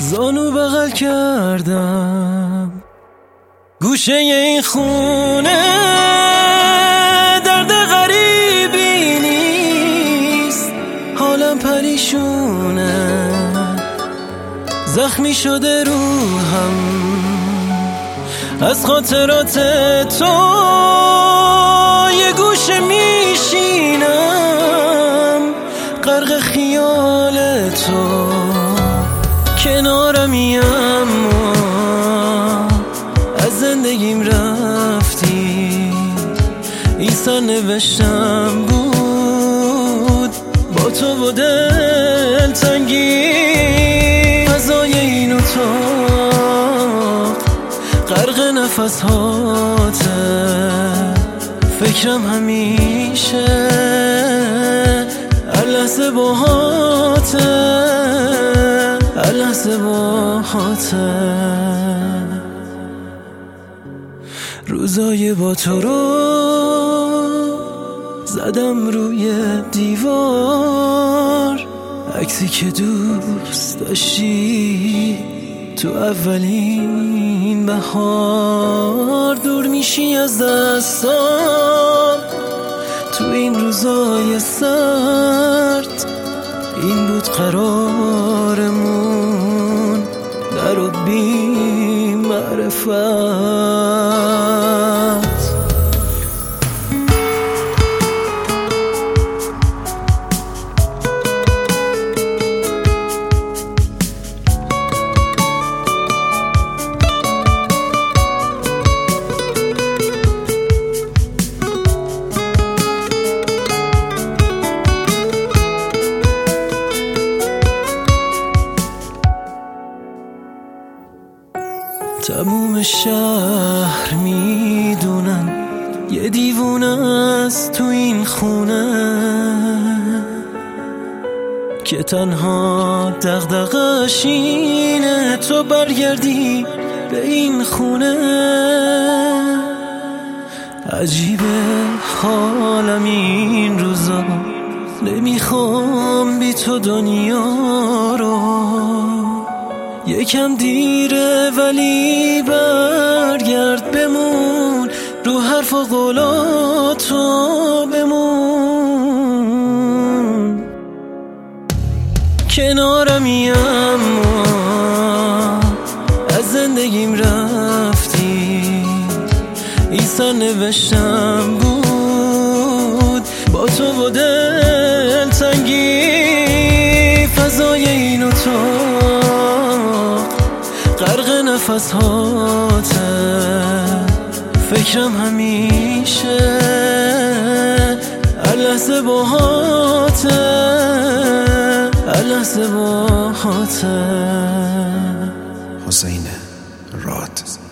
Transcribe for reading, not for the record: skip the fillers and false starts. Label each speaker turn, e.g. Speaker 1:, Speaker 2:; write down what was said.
Speaker 1: زانو بغل کردم گوشه این خونه، درد غریبی نیست، حالم پریشونه، زخمی شده روحم از خاطرات تو، یه گوشه میشینم غرق خیال تو، کنارمی اما از زندگیم رفتی، این سرنوشتم بود با تو و دلتنگی، فضای این اتاق غرق نفس هاته، فکرم همیشه هر لحظه باهاته، هر لحظه باهاته. روزای با تو رو زدم روی دیوار، عکسی که دوست داشتی تو اولین بهار، دور میشی از دستام تو این روزای سرد، این بود قرارمون در و بی معرفت. تموم شهر میدونن یه دیوونه است تو این خونه، که تنها دغدغه‌ش اینه تو برگردی به این خونه. عجیبه حالم این روزا، نمیخوام بی تو دنیا رو، یکم دیره ولی برگرد بمون، رو حرف و قولاتو بمون، کنارمی اما از زندگیم رفتی، این سرنوشتم بود با تو و دلتنگی، فضای این اتاق غرق نفس هاته، فکرم همیشه هر لحظه باهاته، هر لحظه باهاته.
Speaker 2: حسین راد.